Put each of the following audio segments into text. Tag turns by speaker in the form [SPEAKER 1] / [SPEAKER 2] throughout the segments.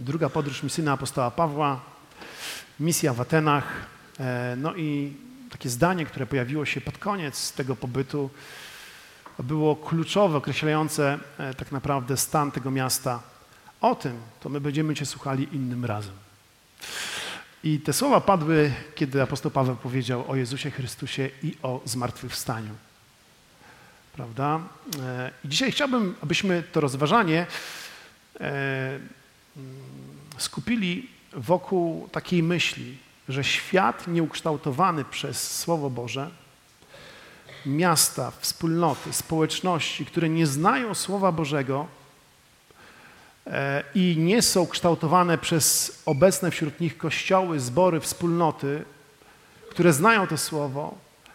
[SPEAKER 1] Druga podróż misyjna apostoła Pawła, misja w Atenach. No i takie zdanie, które pojawiło się pod koniec tego pobytu, było kluczowe, określające tak naprawdę stan tego miasta. O tym to my będziemy Cię słuchali innym razem. I te słowa padły, kiedy apostoł Paweł powiedział o Jezusie Chrystusie i o zmartwychwstaniu. Prawda? I dzisiaj chciałbym, abyśmy to rozważanie skupili wokół takiej myśli, że świat nieukształtowany przez Słowo Boże, miasta, wspólnoty, społeczności, które nie znają Słowa Bożego i nie są kształtowane przez obecne wśród nich kościoły, zbory, wspólnoty, które znają to Słowo,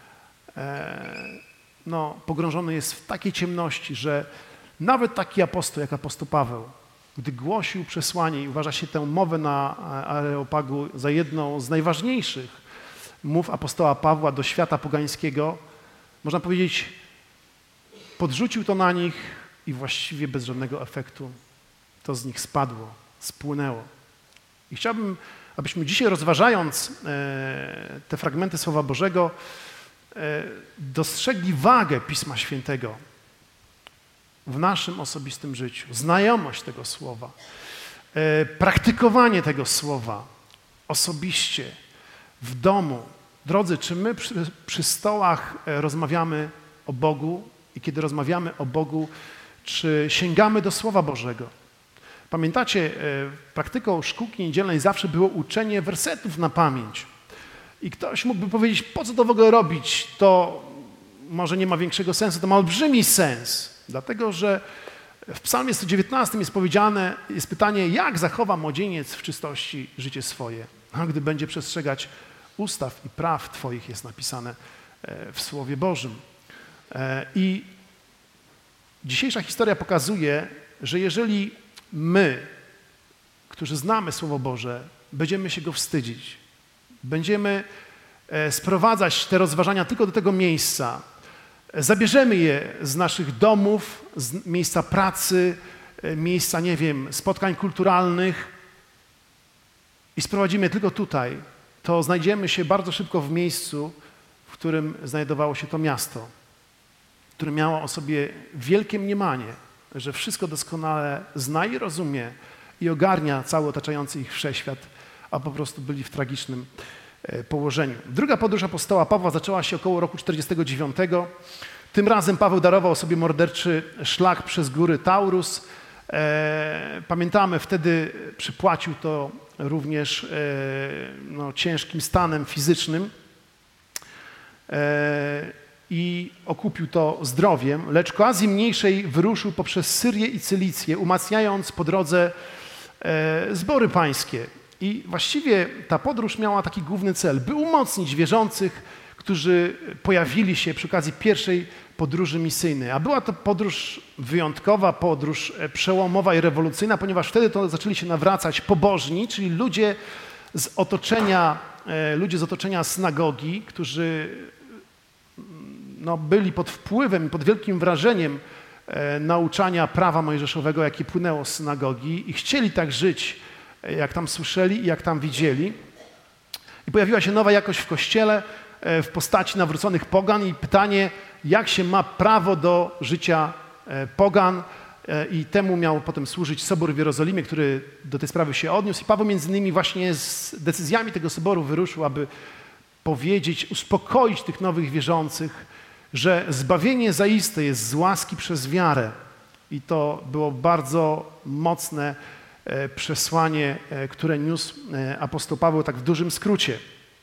[SPEAKER 1] pogrążony jest w takiej ciemności, że nawet taki apostoł jak apostoł Paweł, gdy głosił przesłanie i uważa się tę mowę na Areopagu za jedną z najważniejszych mów apostoła Pawła do świata pogańskiego, można powiedzieć, podrzucił to na nich i właściwie bez żadnego efektu to z nich spadło, spłynęło. I chciałbym, abyśmy dzisiaj rozważając te fragmenty Słowa Bożego, dostrzegli wagę Pisma Świętego w naszym osobistym życiu, znajomość tego Słowa, praktykowanie tego Słowa osobiście, w domu. Drodzy, czy my przy stołach rozmawiamy o Bogu i kiedy rozmawiamy o Bogu, czy sięgamy do Słowa Bożego? Pamiętacie, praktyką szkółki niedzielnej zawsze było uczenie wersetów na pamięć. I ktoś mógłby powiedzieć, po co to w ogóle robić? To może nie ma większego sensu, to ma olbrzymi sens. Dlatego, że w Psalmie 119 jest pytanie, jak zachowa młodzieniec w czystości życie swoje, a gdy będzie przestrzegać ustaw i praw Twoich, jest napisane w Słowie Bożym. I dzisiejsza historia pokazuje, że jeżeli my, którzy znamy Słowo Boże, będziemy się go wstydzić, będziemy sprowadzać te rozważania tylko do tego miejsca, zabierzemy je z naszych domów, z miejsca pracy, miejsca, spotkań kulturalnych i sprowadzimy je tylko tutaj, to znajdziemy się bardzo szybko w miejscu, w którym znajdowało się to miasto, które miało o sobie wielkie mniemanie, że wszystko doskonale zna i rozumie i ogarnia cały otaczający ich wszechświat, a po prostu byli w tragicznym położeniu. Druga podróż apostoła Pawła zaczęła się około roku 49. Tym razem Paweł darował sobie morderczy szlak przez góry Taurus. Pamiętamy, wtedy przypłacił to również ciężkim stanem fizycznym i okupił to zdrowiem, lecz ku Azji Mniejszej wyruszył poprzez Syrię i Cylicję, umacniając po drodze zbory pańskie. I właściwie ta podróż miała taki główny cel, by umocnić wierzących, którzy pojawili się przy okazji pierwszej podróży misyjnej. A była to podróż wyjątkowa, podróż przełomowa i rewolucyjna, ponieważ wtedy to zaczęli się nawracać pobożni, czyli ludzie z otoczenia synagogi, którzy byli pod wpływem, pod wielkim wrażeniem nauczania prawa mojżeszowego, jakie płynęło z synagogi i chcieli tak żyć, jak tam słyszeli i jak tam widzieli. I pojawiła się nowa jakość w Kościele w postaci nawróconych pogan i pytanie, jak się ma prawo do życia pogan i temu miał potem służyć Sobór w Jerozolimie, który do tej sprawy się odniósł. I Paweł między innymi właśnie z decyzjami tego Soboru wyruszył, aby powiedzieć, uspokoić tych nowych wierzących, że zbawienie zaiste jest z łaski przez wiarę. I to było bardzo mocne przesłanie, które niósł apostoł Paweł tak w dużym skrócie.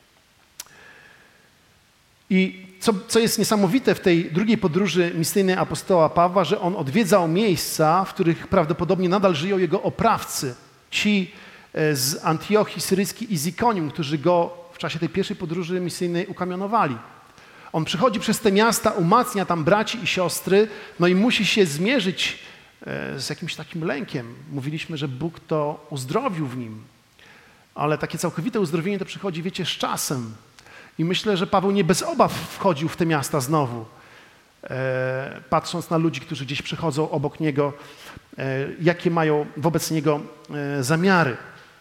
[SPEAKER 1] I co jest niesamowite w tej drugiej podróży misyjnej apostoła Pawła, że on odwiedzał miejsca, w których prawdopodobnie nadal żyją jego oprawcy, ci z Antiochii Syryjskiej i z Ikonium, którzy go w czasie tej pierwszej podróży misyjnej ukamionowali. On przychodzi przez te miasta, umacnia tam braci i siostry, i musi się zmierzyć z jakimś takim lękiem. Mówiliśmy, że Bóg to uzdrowił w nim, ale takie całkowite uzdrowienie to przychodzi, z czasem. I myślę, że Paweł nie bez obaw wchodził w te miasta znowu. patrząc na ludzi, którzy gdzieś przechodzą obok niego, jakie mają wobec niego zamiary.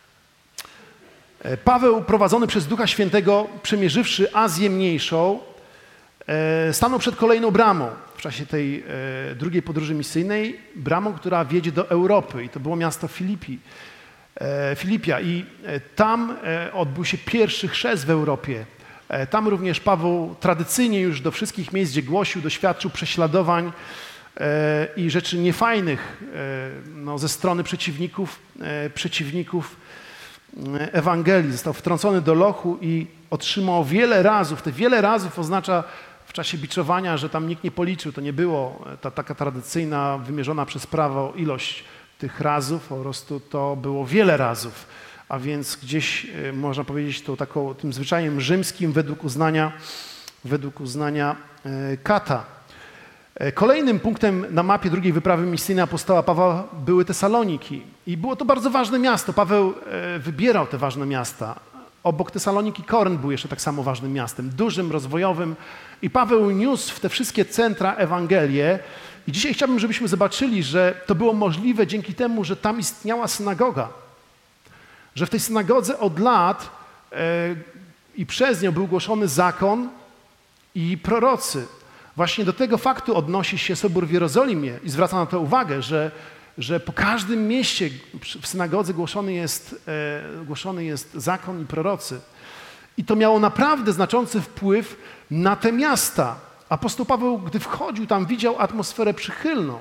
[SPEAKER 1] Paweł, prowadzony przez Ducha Świętego, przemierzywszy Azję Mniejszą, stanął przed kolejną bramą w czasie tej drugiej podróży misyjnej, bramą, która wiedzie do Europy i to było miasto Filipia i tam odbył się pierwszy chrzest w Europie. Tam również Paweł tradycyjnie już do wszystkich miejsc, gdzie głosił, doświadczył prześladowań i rzeczy niefajnych ze strony przeciwników Ewangelii. Został wtrącony do lochu i otrzymał wiele razów. Te wiele razów oznacza w czasie biczowania, że tam nikt nie policzył. To nie było ta taka tradycyjna, wymierzona przez prawo ilość tych razów, po prostu to było wiele razów. A więc gdzieś można powiedzieć tym zwyczajem rzymskim według uznania kata. Kolejnym punktem na mapie drugiej wyprawy misyjnej apostoła Pawła były Tesaloniki. I było to bardzo ważne miasto. Paweł wybierał te ważne miasta. Obok Tesaloniki Korynt był jeszcze tak samo ważnym miastem, dużym, rozwojowym. I Paweł niósł w te wszystkie centra Ewangelię. I dzisiaj chciałbym, żebyśmy zobaczyli, że to było możliwe dzięki temu, że tam istniała synagoga. Że w tej synagodze od lat i przez nią był głoszony zakon i prorocy. Właśnie do tego faktu odnosi się Sobór w Jerozolimie i zwraca na to uwagę, że po każdym mieście w synagodze głoszony jest zakon i prorocy. I to miało naprawdę znaczący wpływ na te miasta. Apostoł Paweł, gdy wchodził tam, widział atmosferę przychylną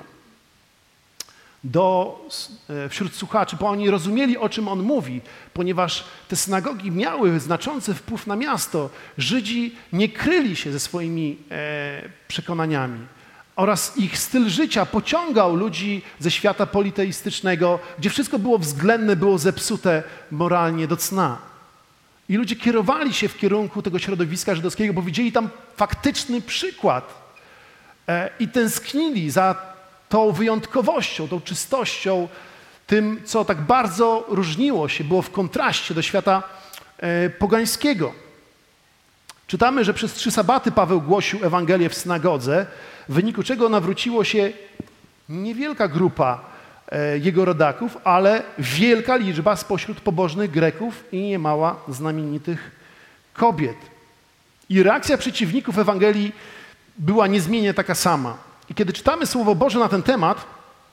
[SPEAKER 1] wśród słuchaczy, bo oni rozumieli, o czym on mówi, ponieważ te synagogi miały znaczący wpływ na miasto. Żydzi nie kryli się ze swoimi przekonaniami oraz ich styl życia pociągał ludzi ze świata politeistycznego, gdzie wszystko było względne, było zepsute moralnie do cna. I ludzie kierowali się w kierunku tego środowiska żydowskiego, bo widzieli tam faktyczny przykład i tęsknili za tą wyjątkowością, tą czystością, tym, co tak bardzo różniło się, było w kontraście do świata pogańskiego. Czytamy, że przez 3 sabaty Paweł głosił Ewangelię w synagodze, w wyniku czego nawróciło się niewielka grupa jego rodaków, ale wielka liczba spośród pobożnych Greków i niemała znamienitych kobiet. I reakcja przeciwników Ewangelii była niezmiennie taka sama. I kiedy czytamy Słowo Boże na ten temat,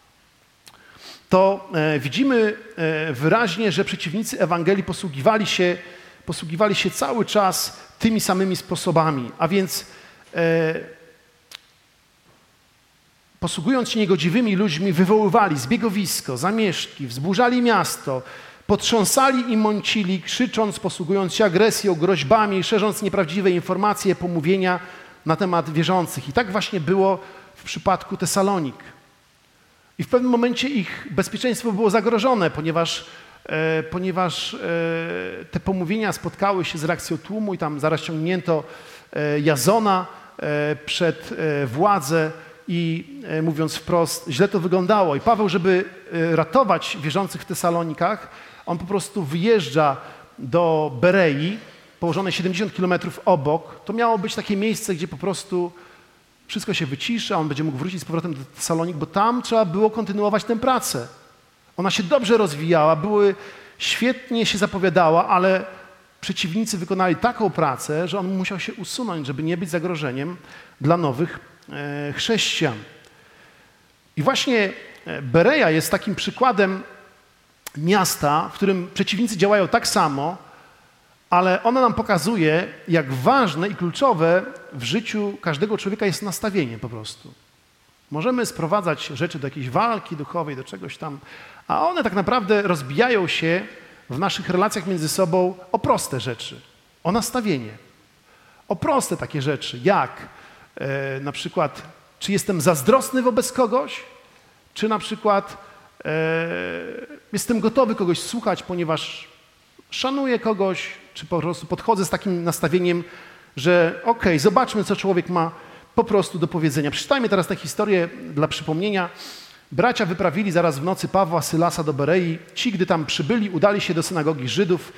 [SPEAKER 1] to widzimy wyraźnie, że przeciwnicy Ewangelii posługiwali się cały czas tymi samymi sposobami, a więc posługując się niegodziwymi ludźmi, wywoływali zbiegowisko, zamieszki, wzburzali miasto, potrząsali i mącili, krzycząc, posługując się agresją, groźbami, szerząc nieprawdziwe informacje, pomówienia na temat wierzących. I tak właśnie było w przypadku Tesalonik. I w pewnym momencie ich bezpieczeństwo było zagrożone, ponieważ te pomówienia spotkały się z reakcją tłumu i tam zaraz ciągnięto Jazona przed władzę i mówiąc wprost, źle to wyglądało. I Paweł, żeby ratować wierzących w Tesalonikach, on po prostu wyjeżdża do Berei, położone 70 kilometrów obok. To miało być takie miejsce, gdzie po prostu wszystko się wycisza, on będzie mógł wrócić z powrotem do Tesalonik, bo tam trzeba było kontynuować tę pracę. Ona się dobrze rozwijała, świetnie się zapowiadała, ale przeciwnicy wykonali taką pracę, że on musiał się usunąć, żeby nie być zagrożeniem dla nowych chrześcijan. I właśnie Bereja jest takim przykładem miasta, w którym przeciwnicy działają tak samo, ale ona nam pokazuje, jak ważne i kluczowe w życiu każdego człowieka jest nastawienie po prostu. Możemy sprowadzać rzeczy do jakiejś walki duchowej, do czegoś tam, a one tak naprawdę rozbijają się w naszych relacjach między sobą o proste rzeczy, o nastawienie. O proste takie rzeczy, jak na przykład, czy jestem zazdrosny wobec kogoś, czy na przykład jestem gotowy kogoś słuchać, ponieważ szanuję kogoś, czy po prostu podchodzę z takim nastawieniem, że okej, zobaczmy, co człowiek ma po prostu do powiedzenia. Przeczytajmy teraz tę historię dla przypomnienia. Bracia wyprawili zaraz w nocy Pawła, Sylasa do Berei. Ci, gdy tam przybyli, udali się do synagogi Żydów,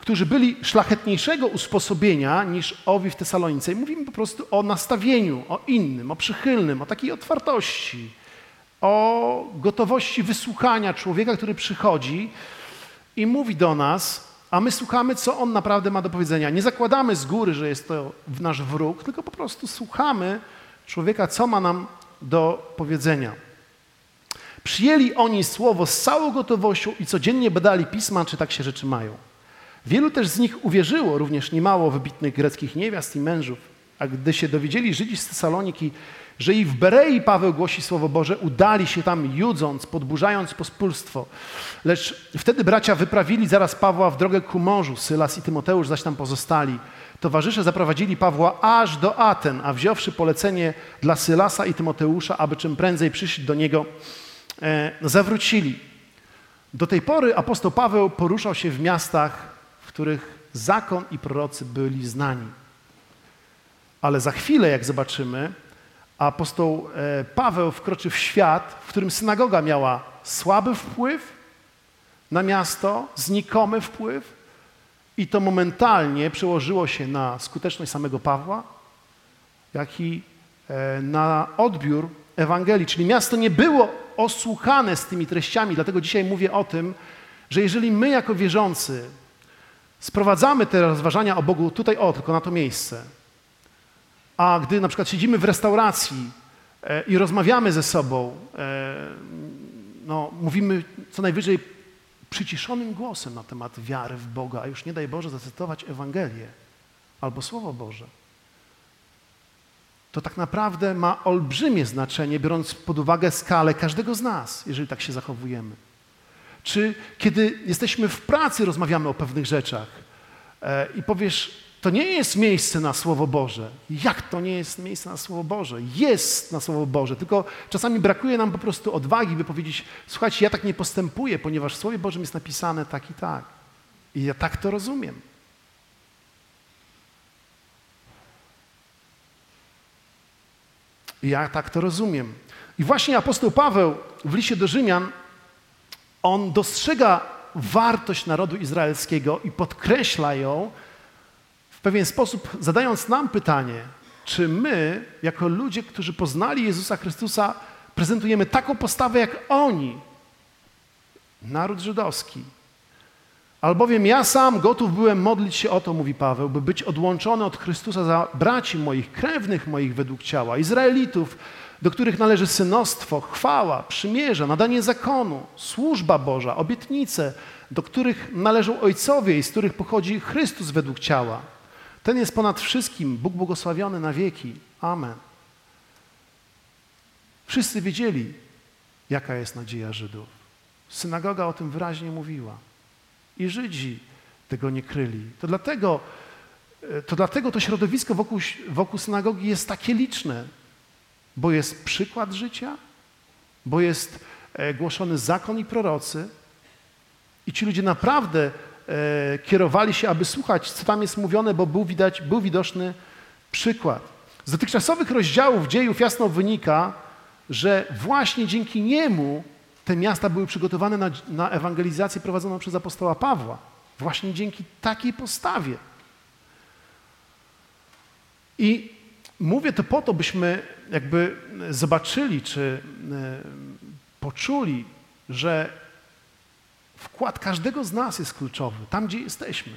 [SPEAKER 1] którzy byli szlachetniejszego usposobienia niż owi w Tesalonice. I mówimy po prostu o nastawieniu, o innym, o przychylnym, o takiej otwartości, o gotowości wysłuchania człowieka, który przychodzi i mówi do nas, a my słuchamy, co on naprawdę ma do powiedzenia. Nie zakładamy z góry, że jest to nasz wróg, tylko po prostu słuchamy człowieka, co ma nam do powiedzenia. Przyjęli oni słowo z całą gotowością i codziennie badali pisma, czy tak się rzeczy mają. Wielu też z nich uwierzyło, również niemało wybitnych greckich niewiast i mężów. A gdy się dowiedzieli Żydzi z Tesaloniki, że i w Berei Paweł głosi Słowo Boże, udali się tam judząc, podburzając pospólstwo. Lecz wtedy bracia wyprawili zaraz Pawła w drogę ku morzu, Sylas i Tymoteusz zaś tam pozostali. Towarzysze zaprowadzili Pawła aż do Aten, a wziąwszy polecenie dla Sylasa i Tymoteusza, aby czym prędzej przyszli do niego, zawrócili. Do tej pory apostoł Paweł poruszał się w miastach, w których zakon i prorocy byli znani. Ale za chwilę, jak zobaczymy, apostoł Paweł wkroczy w świat, w którym synagoga miała słaby wpływ na miasto, znikomy wpływ i to momentalnie przełożyło się na skuteczność samego Pawła, jak i na odbiór Ewangelii. Czyli miasto nie było osłuchane z tymi treściami, dlatego dzisiaj mówię o tym, że jeżeli my jako wierzący sprowadzamy te rozważania o Bogu tutaj, tylko na to miejsce, a gdy na przykład siedzimy w restauracji i rozmawiamy ze sobą, mówimy co najwyżej przyciszonym głosem na temat wiary w Boga, a już nie daj Boże zacytować Ewangelię albo Słowo Boże, to tak naprawdę ma olbrzymie znaczenie, biorąc pod uwagę skalę każdego z nas, jeżeli tak się zachowujemy. Czy kiedy jesteśmy w pracy, rozmawiamy o pewnych rzeczach i powiesz, to nie jest miejsce na Słowo Boże. Jak to nie jest miejsce na Słowo Boże? Jest na Słowo Boże, tylko czasami brakuje nam po prostu odwagi, by powiedzieć, słuchajcie, ja tak nie postępuję, ponieważ w Słowie Bożym jest napisane tak i tak. I ja tak to rozumiem. Ja tak to rozumiem. I właśnie apostoł Paweł w liście do Rzymian, on dostrzega wartość narodu izraelskiego i podkreśla ją w pewien sposób, zadając nam pytanie, czy my, jako ludzie, którzy poznali Jezusa Chrystusa, prezentujemy taką postawę jak oni, naród żydowski. Albowiem ja sam gotów byłem modlić się o to, mówi Paweł, by być odłączony od Chrystusa za braci moich, krewnych moich według ciała, Izraelitów, do których należy synostwo, chwała, przymierza, nadanie zakonu, służba Boża, obietnice, do których należą ojcowie i z których pochodzi Chrystus według ciała. Ten jest ponad wszystkim, Bóg błogosławiony na wieki. Amen. Wszyscy wiedzieli, jaka jest nadzieja Żydów. Synagoga o tym wyraźnie mówiła. I Żydzi tego nie kryli. To dlatego to środowisko wokół synagogi jest takie liczne, bo jest przykład życia, bo jest głoszony zakon i prorocy i ci ludzie naprawdę kierowali się, aby słuchać, co tam jest mówione, bo był widoczny przykład. Z dotychczasowych rozdziałów dziejów jasno wynika, że właśnie dzięki niemu te miasta były przygotowane na ewangelizację prowadzoną przez apostoła Pawła. Właśnie dzięki takiej postawie. I mówię to po to, byśmy jakby zobaczyli, czy poczuli, że wkład każdego z nas jest kluczowy, tam gdzie jesteśmy.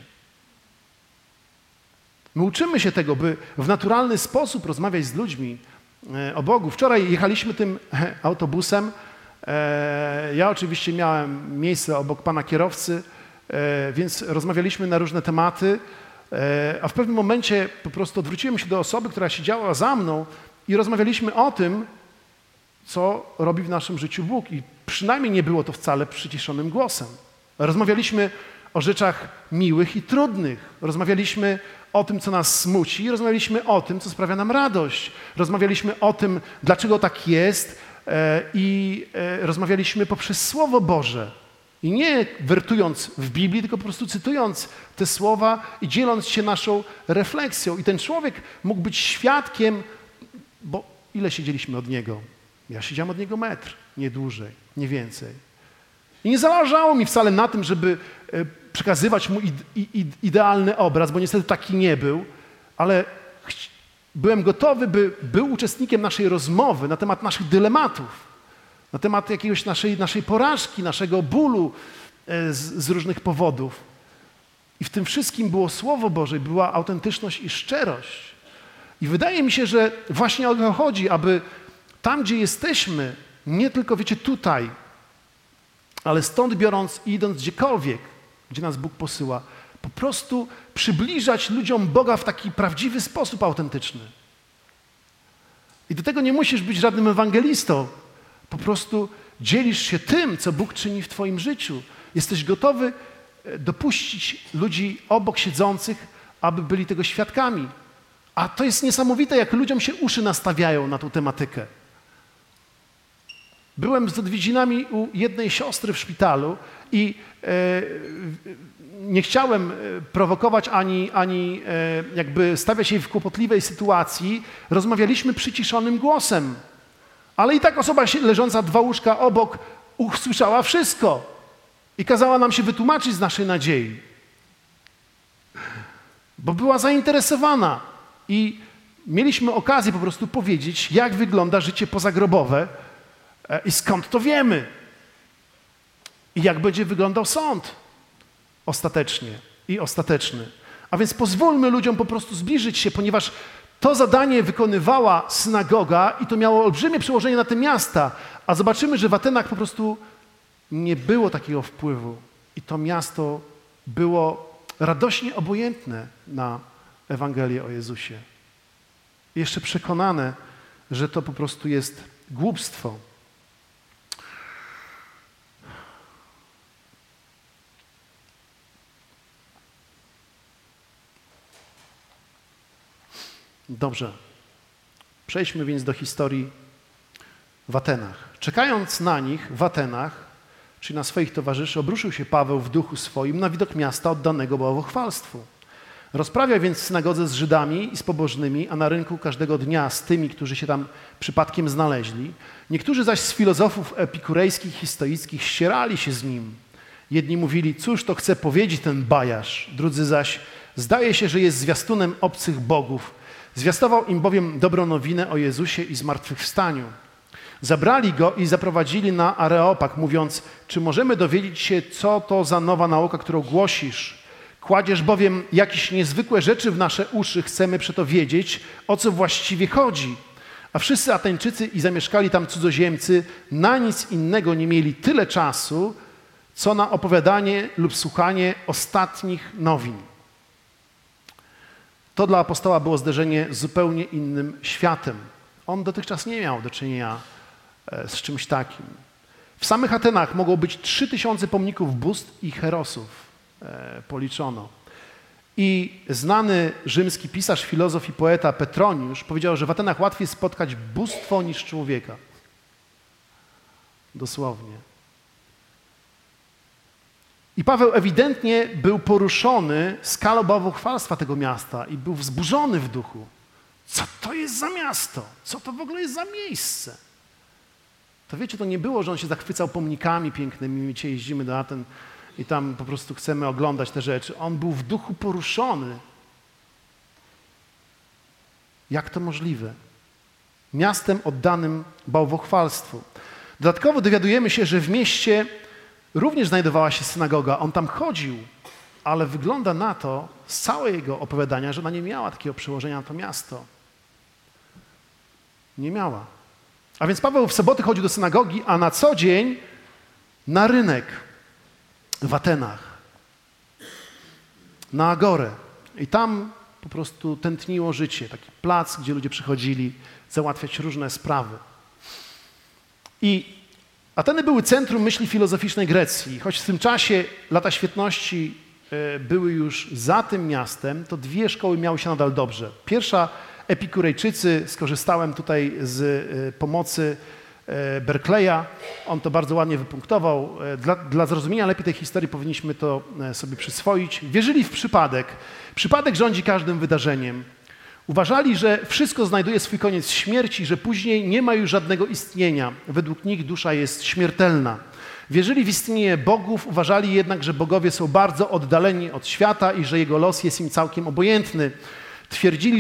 [SPEAKER 1] My uczymy się tego, by w naturalny sposób rozmawiać z ludźmi o Bogu. Wczoraj jechaliśmy tym autobusem. Ja oczywiście miałem miejsce obok pana kierowcy, więc rozmawialiśmy na różne tematy, a w pewnym momencie po prostu odwróciłem się do osoby, która siedziała za mną i rozmawialiśmy o tym, co robi w naszym życiu Bóg. I przynajmniej nie było to wcale przyciszonym głosem. Rozmawialiśmy o rzeczach miłych i trudnych. Rozmawialiśmy o tym, co nas smuci, rozmawialiśmy o tym, co sprawia nam radość. Rozmawialiśmy o tym, dlaczego tak jest i rozmawialiśmy poprzez Słowo Boże. I nie wertując w Biblii, tylko po prostu cytując te słowa i dzieląc się naszą refleksją. I ten człowiek mógł być świadkiem, bo ile siedzieliśmy od niego? Ja siedziałem od niego metr, nie dłużej, nie więcej. I nie zależało mi wcale na tym, żeby przekazywać mu idealny obraz, bo niestety taki nie był, ale byłem gotowy, by był uczestnikiem naszej rozmowy na temat naszych dylematów, na temat jakiegoś naszej porażki, naszego bólu z różnych powodów. I w tym wszystkim było Słowo Boże, była autentyczność i szczerość. I wydaje mi się, że właśnie o to chodzi, aby tam, gdzie jesteśmy, nie tylko, wiecie, tutaj, ale stąd biorąc i idąc gdziekolwiek, gdzie nas Bóg posyła, po prostu przybliżać ludziom Boga w taki prawdziwy sposób autentyczny. I do tego nie musisz być żadnym ewangelistą. Po prostu dzielisz się tym, co Bóg czyni w twoim życiu. Jesteś gotowy dopuścić ludzi obok siedzących, aby byli tego świadkami. A to jest niesamowite, jak ludziom się uszy nastawiają na tą tematykę. Byłem z odwiedzinami u jednej siostry w szpitalu i nie chciałem prowokować ani jakby stawiać jej w kłopotliwej sytuacji. Rozmawialiśmy przyciszonym głosem, ale i tak osoba leżąca 2 łóżka obok usłyszała wszystko i kazała nam się wytłumaczyć z naszej nadziei, bo była zainteresowana i mieliśmy okazję po prostu powiedzieć, jak wygląda życie pozagrobowe i skąd to wiemy i jak będzie wyglądał sąd ostatecznie i ostateczny. A więc pozwólmy ludziom po prostu zbliżyć się, ponieważ to zadanie wykonywała synagoga i to miało olbrzymie przełożenie na te miasta, a zobaczymy, że w Atenach po prostu nie było takiego wpływu i to miasto było radośnie obojętne na Ewangelię o Jezusie. Jeszcze przekonane, że to po prostu jest głupstwo. Dobrze. Przejdźmy więc do historii w Atenach. Czekając na nich w Atenach, czyli na swoich towarzyszy, obruszył się Paweł w duchu swoim na widok miasta oddanego bałwochwalstwu. Rozprawiał więc w synagodze z Żydami i z pobożnymi, a na rynku każdego dnia z tymi, którzy się tam przypadkiem znaleźli. Niektórzy zaś z filozofów epikurejskich i stoickich ścierali się z nim. Jedni mówili, cóż to chce powiedzieć ten bajarz, drudzy zaś, zdaje się, że jest zwiastunem obcych bogów. Zwiastował im bowiem dobrą nowinę o Jezusie i zmartwychwstaniu. Zabrali go i zaprowadzili na Areopag, mówiąc, czy możemy dowiedzieć się, co to za nowa nauka, którą głosisz? Kładziesz bowiem jakieś niezwykłe rzeczy w nasze uszy, chcemy przeto wiedzieć, o co właściwie chodzi. A wszyscy Ateńczycy i zamieszkali tam cudzoziemcy na nic innego nie mieli tyle czasu, co na opowiadanie lub słuchanie ostatnich nowin. To dla apostoła było zderzenie z zupełnie innym światem. On dotychczas nie miał do czynienia z czymś takim. W samych Atenach mogło być 3000 pomników bóstw i herosów, policzono. I znany rzymski pisarz, filozof i poeta Petroniusz powiedział, że w Atenach łatwiej spotkać bóstwo niż człowieka. Dosłownie. I Paweł ewidentnie był poruszony skalą bałwochwalstwa tego miasta i był wzburzony w duchu. Co to jest za miasto? Co to w ogóle jest za miejsce? To wiecie, to nie było, że on się zachwycał pomnikami pięknymi, my dzisiaj jeździmy do Aten i tam po prostu chcemy oglądać te rzeczy. On był w duchu poruszony. Jak to możliwe? Miastem oddanym bałwochwalstwu. Dodatkowo dowiadujemy się, że w mieście również znajdowała się synagoga. On tam chodził, ale wygląda na to z całego jego opowiadania, że ona nie miała takiego przełożenia na to miasto. Nie miała. A więc Paweł w soboty chodził do synagogi, a na co dzień na rynek w Atenach, na Agorę. I tam po prostu tętniło życie, taki plac, gdzie ludzie przychodzili załatwiać różne sprawy. I Ateny były centrum myśli filozoficznej Grecji. Choć w tym czasie lata świetności były już za tym miastem, to 2 szkoły miały się nadal dobrze. Pierwsza, Epikurejczycy, skorzystałem tutaj z pomocy Berkeleya. On to bardzo ładnie wypunktował. Dla zrozumienia lepiej tej historii powinniśmy to sobie przyswoić. Wierzyli w przypadek. Przypadek rządzi każdym wydarzeniem. Uważali, że wszystko znajduje swój koniec w śmierci, że później nie ma już żadnego istnienia. Według nich dusza jest śmiertelna. Wierzyli w istnienie bogów, uważali jednak, że bogowie są bardzo oddaleni od świata i że jego los jest im całkiem obojętny. Twierdzili,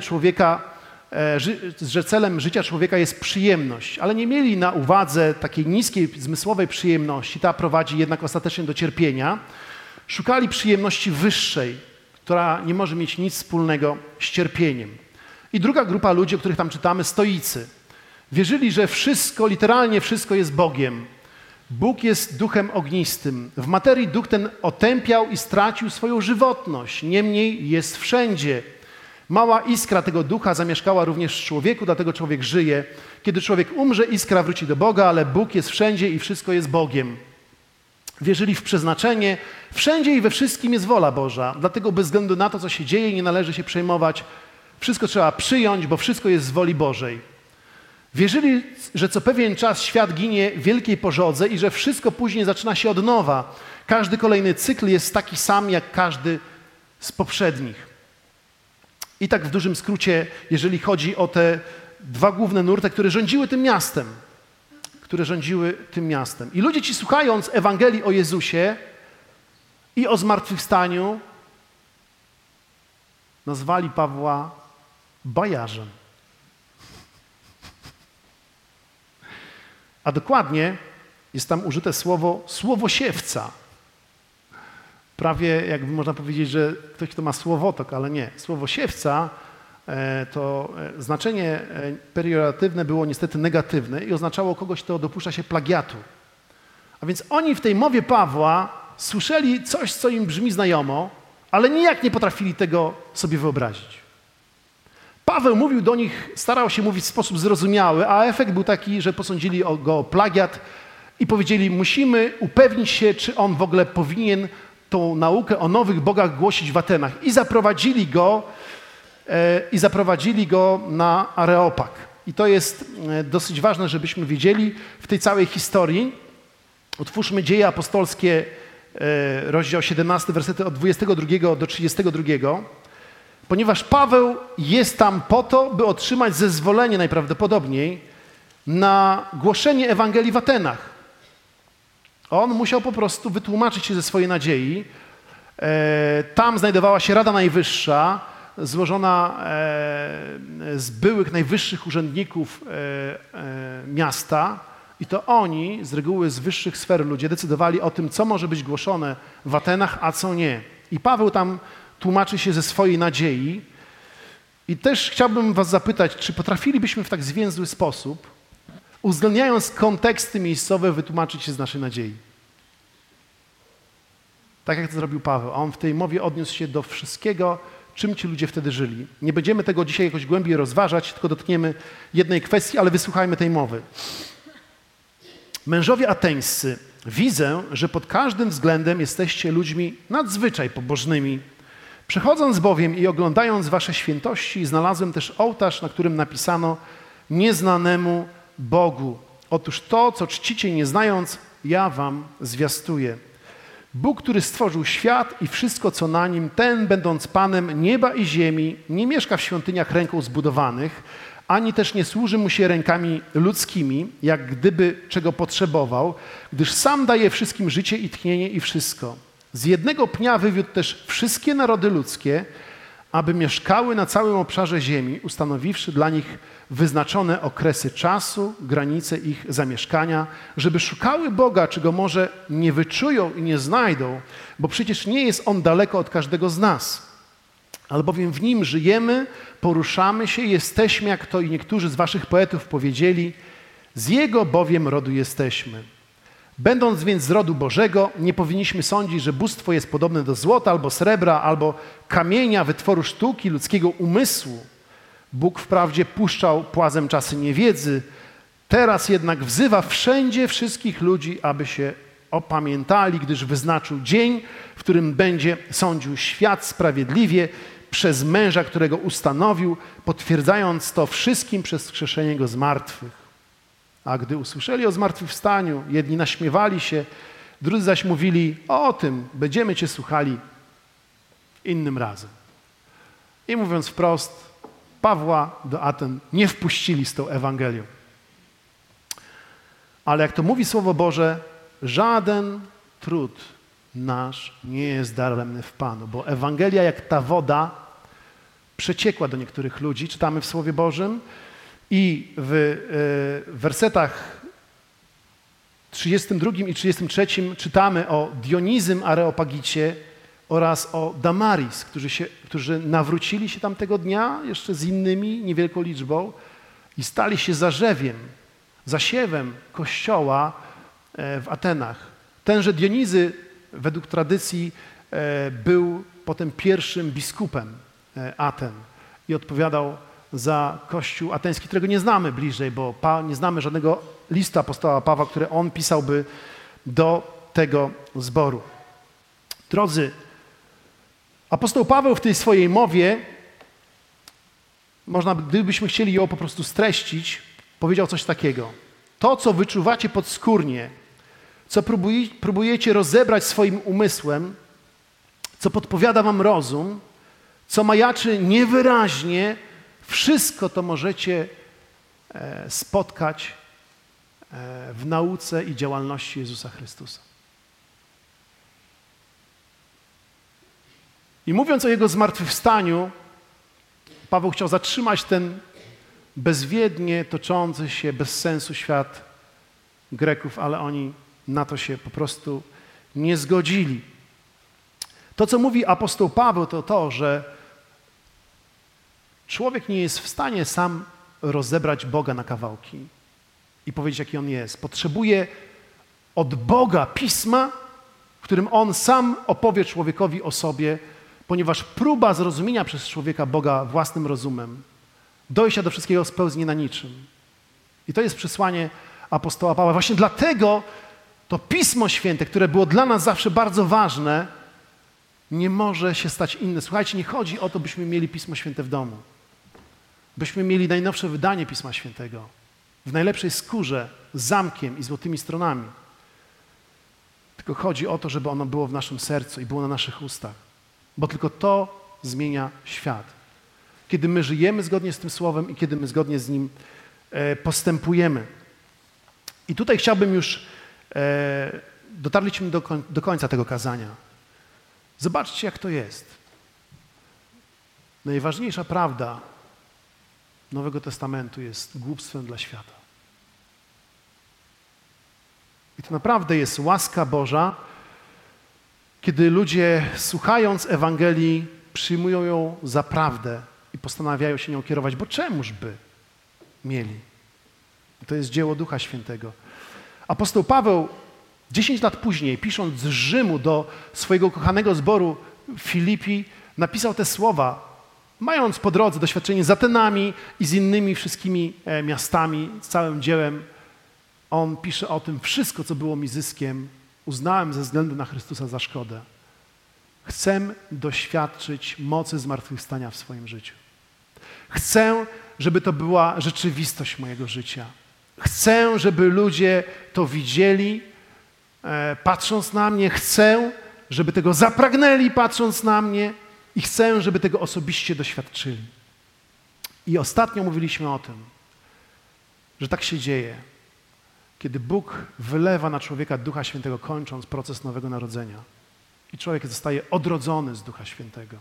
[SPEAKER 1] że celem życia człowieka jest przyjemność, ale nie mieli na uwadze takiej niskiej, zmysłowej przyjemności. Ta prowadzi jednak ostatecznie do cierpienia. Szukali przyjemności wyższej, która nie może mieć nic wspólnego z cierpieniem. I druga grupa ludzi, o których tam czytamy, stoicy. Wierzyli, że wszystko, literalnie wszystko jest Bogiem. Bóg jest duchem ognistym. W materii duch ten otępiał i stracił swoją żywotność. Niemniej jest wszędzie. Mała iskra tego ducha zamieszkała również w człowieku, dlatego człowiek żyje. Kiedy człowiek umrze, iskra wróci do Boga, ale Bóg jest wszędzie i wszystko jest Bogiem. Wierzyli w przeznaczenie. Wszędzie i we wszystkim jest wola Boża. Dlatego bez względu na to, co się dzieje, nie należy się przejmować. Wszystko trzeba przyjąć, bo wszystko jest z woli Bożej. Wierzyli, że co pewien czas świat ginie w wielkiej pożodze i że wszystko później zaczyna się od nowa. Każdy kolejny cykl jest taki sam, jak każdy z poprzednich. I tak w dużym skrócie, jeżeli chodzi o te dwa główne nurty, które rządziły tym miastem. I ludzie ci, słuchając Ewangelii o Jezusie i o zmartwychwstaniu, nazwali Pawła bajarzem. A dokładnie jest tam użyte słowo siewca. Prawie jakby można powiedzieć, że ktoś, kto ma słowotok, ale nie. Słowo siewca to znaczenie perioratywne było niestety negatywne i oznaczało kogoś, kto dopuszcza się plagiatu. A więc oni w tej mowie Pawła słyszeli coś, co im brzmi znajomo, ale nijak nie potrafili tego sobie wyobrazić. Paweł mówił do nich, starał się mówić w sposób zrozumiały, a efekt był taki, że posądzili go o plagiat i powiedzieli, musimy upewnić się, czy on w ogóle powinien tą naukę o nowych bogach głosić w Atenach. I zaprowadzili go na Areopag. I to jest dosyć ważne, żebyśmy wiedzieli w tej całej historii. Otwórzmy Dzieje Apostolskie, rozdział 17, wersety od 22 do 32. Ponieważ Paweł jest tam po to, by otrzymać zezwolenie najprawdopodobniej na głoszenie Ewangelii w Atenach. On musiał po prostu wytłumaczyć się ze swojej nadziei. Tam znajdowała się Rada Najwyższa, złożona z byłych najwyższych urzędników miasta i to oni, z reguły z wyższych sfer ludzie, decydowali o tym, co może być głoszone w Atenach, a co nie. I Paweł tam tłumaczy się ze swojej nadziei. I też chciałbym was zapytać, czy potrafilibyśmy w tak zwięzły sposób, uwzględniając konteksty miejscowe, wytłumaczyć się z naszej nadziei? Tak jak to zrobił Paweł. A on w tej mowie odniósł się do wszystkiego, czym ci ludzie wtedy żyli. Nie będziemy tego dzisiaj jakoś głębiej rozważać, tylko dotkniemy jednej kwestii, ale wysłuchajmy tej mowy. Mężowie ateńscy, widzę, że pod każdym względem jesteście ludźmi nadzwyczaj pobożnymi. Przechodząc bowiem i oglądając wasze świętości, znalazłem też ołtarz, na którym napisano nieznanemu Bogu. Otóż to, co czcicie nie znając, ja wam zwiastuję. Bóg, który stworzył świat i wszystko, co na nim, ten, będąc Panem nieba i ziemi, nie mieszka w świątyniach ręką zbudowanych, ani też nie służy mu się rękami ludzkimi, jak gdyby czego potrzebował, gdyż sam daje wszystkim życie i tchnienie i wszystko. Z jednego pnia wywiódł też wszystkie narody ludzkie, aby mieszkały na całym obszarze ziemi, ustanowiwszy dla nich wyznaczone okresy czasu, granice ich zamieszkania, żeby szukały Boga, czego może nie wyczują i nie znajdą, bo przecież nie jest On daleko od każdego z nas. Albowiem w Nim żyjemy, poruszamy się, jesteśmy, jak to i niektórzy z waszych poetów powiedzieli, z Jego bowiem rodu jesteśmy. Będąc więc z rodu Bożego, nie powinniśmy sądzić, że bóstwo jest podobne do złota albo srebra, albo kamienia, wytworu sztuki, ludzkiego umysłu. Bóg wprawdzie puszczał płazem czasy niewiedzy, teraz jednak wzywa wszędzie wszystkich ludzi, aby się opamiętali, gdyż wyznaczył dzień, w którym będzie sądził świat sprawiedliwie przez męża, którego ustanowił, potwierdzając to wszystkim przez wskrzeszenie go z martwych. A gdy usłyszeli o zmartwychwstaniu, jedni naśmiewali się, drudzy zaś mówili, o tym będziemy cię słuchali innym razem. I mówiąc wprost, Pawła do Aten nie wpuścili z tą Ewangelią. Ale jak to mówi Słowo Boże, żaden trud nasz nie jest daremny w Panu, bo Ewangelia jak ta woda przeciekła do niektórych ludzi, czytamy w Słowie Bożym i w wersetach 32 i 33 czytamy o Dionizym Areopagicie oraz o Damaris, którzy nawrócili się tamtego dnia jeszcze z innymi, niewielką liczbą i stali się zasiewem kościoła w Atenach. Tenże Dionizy według tradycji był potem pierwszym biskupem Aten i odpowiadał za kościół ateński, którego nie znamy bliżej, bo nie znamy żadnego listu apostoła Pawła, który on pisałby do tego zboru. Drodzy, apostoł Paweł w tej swojej mowie, gdybyśmy chcieli ją po prostu streścić, powiedział coś takiego. To, co wyczuwacie podskórnie, co próbujecie rozebrać swoim umysłem, co podpowiada wam rozum, co majaczy niewyraźnie, wszystko to możecie spotkać w nauce i działalności Jezusa Chrystusa. I mówiąc o Jego zmartwychwstaniu, Paweł chciał zatrzymać ten bezwiednie toczący się bez sensu świat Greków, ale oni na to się po prostu nie zgodzili. To, co mówi apostoł Paweł, to to, że człowiek nie jest w stanie sam rozebrać Boga na kawałki i powiedzieć, jaki On jest. Potrzebuje od Boga Pisma, w którym On sam opowie człowiekowi o sobie, ponieważ próba zrozumienia przez człowieka Boga własnym rozumem, dojścia do wszystkiego spełznie na niczym. I to jest przesłanie apostoła Pawła. Właśnie dlatego to Pismo Święte, które było dla nas zawsze bardzo ważne, nie może się stać inne. Słuchajcie, nie chodzi o to, byśmy mieli Pismo Święte w domu. Byśmy mieli najnowsze wydanie Pisma Świętego w najlepszej skórze, z zamkiem i złotymi stronami. Tylko chodzi o to, żeby ono było w naszym sercu i było na naszych ustach. Bo tylko to zmienia świat. Kiedy my żyjemy zgodnie z tym Słowem i kiedy my zgodnie z nim postępujemy. I tutaj chciałbym już, dotarliśmy do końca tego kazania. Zobaczcie, jak to jest. Najważniejsza prawda Nowego Testamentu jest głupstwem dla świata. I to naprawdę jest łaska Boża, kiedy ludzie, słuchając Ewangelii, przyjmują ją za prawdę i postanawiają się nią kierować, bo czemuż by mieli? To jest dzieło Ducha Świętego. Apostoł Paweł 10 lat później, pisząc z Rzymu do swojego kochanego zboru w Filipi, napisał te słowa, mając po drodze doświadczenie z Atenami i z innymi wszystkimi miastami, z całym dziełem. On pisze o tym, wszystko, co było mi zyskiem, uznałem ze względu na Chrystusa za szkodę. Chcę doświadczyć mocy zmartwychwstania w swoim życiu. Chcę, żeby to była rzeczywistość mojego życia. Chcę, żeby ludzie to widzieli, patrząc na mnie. Chcę, żeby tego zapragnęli, patrząc na mnie. I chcę, żeby tego osobiście doświadczyli. I ostatnio mówiliśmy o tym, że tak się dzieje, kiedy Bóg wylewa na człowieka Ducha Świętego, kończąc proces Nowego Narodzenia. I człowiek zostaje odrodzony z Ducha Świętego.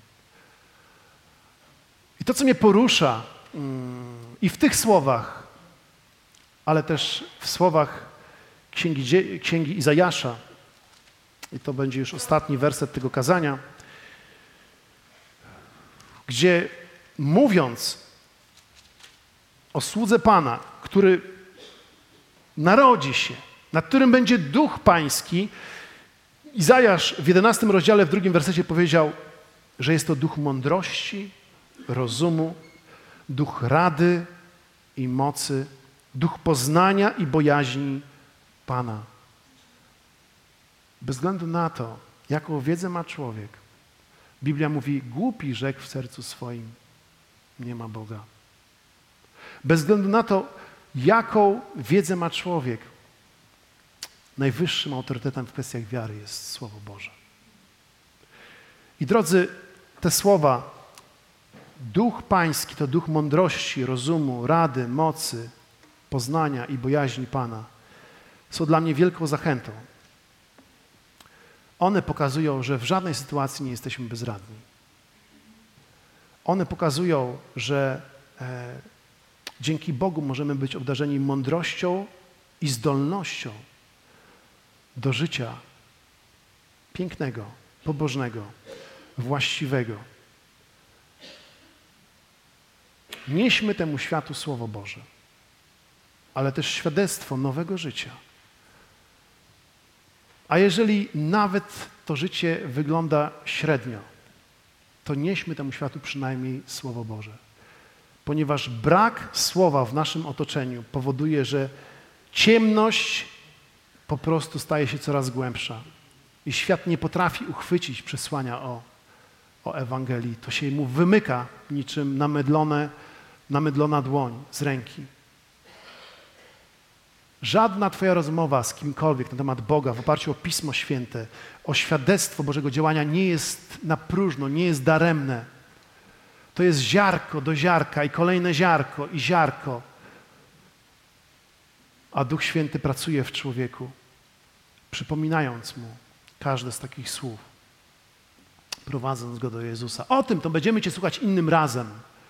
[SPEAKER 1] I to, co mnie porusza i w tych słowach, ale też w słowach Księgi Izajasza, i to będzie już ostatni werset tego kazania, gdzie mówiąc o słudze Pana, który narodzi się, nad którym będzie Duch Pański, Izajasz w 11 rozdziale, w 2 wersecie powiedział, że jest to duch mądrości, rozumu, duch rady i mocy, duch poznania i bojaźni Pana. Bez względu na to, jaką wiedzę ma człowiek, Biblia mówi, głupi rzekł w sercu swoim, nie ma Boga. Bez względu na to, jaką wiedzę ma człowiek, najwyższym autorytetem w kwestiach wiary jest Słowo Boże. I drodzy, te słowa, Duch Pański to duch mądrości, rozumu, rady, mocy, poznania i bojaźni Pana, są dla mnie wielką zachętą. one pokazują, że w żadnej sytuacji nie jesteśmy bezradni. One pokazują, że dzięki Bogu możemy być obdarzeni mądrością i zdolnością do życia pięknego, pobożnego, właściwego. Nieśmy temu światu Słowo Boże, ale też świadectwo nowego życia. A jeżeli nawet to życie wygląda średnio, to nieśmy temu światu przynajmniej Słowo Boże. Ponieważ brak słowa w naszym otoczeniu powoduje, że ciemność po prostu staje się coraz głębsza i świat nie potrafi uchwycić przesłania o Ewangelii. To się mu wymyka niczym namydlona dłoń z ręki. Żadna Twoja rozmowa z kimkolwiek na temat Boga w oparciu o Pismo Święte, o świadectwo Bożego działania nie jest na próżno, nie jest daremne. To jest ziarko do ziarka i kolejne ziarko i ziarko. A Duch Święty pracuje w człowieku, przypominając mu każde z takich słów, prowadząc go do Jezusa. O tym to będziemy Cię słuchać innym razem.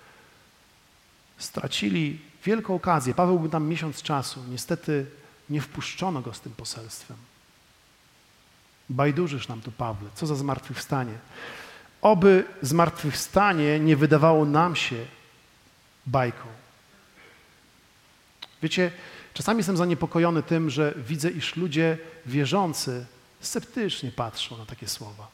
[SPEAKER 1] Stracili wielką okazję. Paweł był tam miesiąc czasu. Niestety nie wpuszczono go z tym poselstwem. Bajdurzysz nam tu, Pawle. Co za zmartwychwstanie. Oby zmartwychwstanie nie wydawało nam się bajką. Wiecie, czasami jestem zaniepokojony tym, że widzę, iż ludzie wierzący sceptycznie patrzą na takie słowa.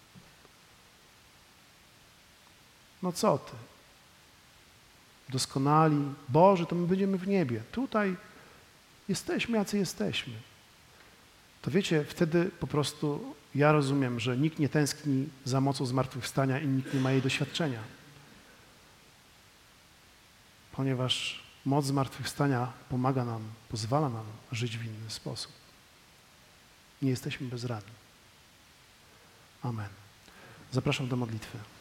[SPEAKER 1] No co ty? Doskonali, Boże, to my będziemy w niebie. Tutaj jesteśmy, jacy jesteśmy. To wiecie, wtedy po prostu ja rozumiem, że nikt nie tęskni za mocą zmartwychwstania i nikt nie ma jej doświadczenia. Ponieważ moc zmartwychwstania pomaga nam, pozwala nam żyć w inny sposób. Nie jesteśmy bezradni. Amen. Zapraszam do modlitwy.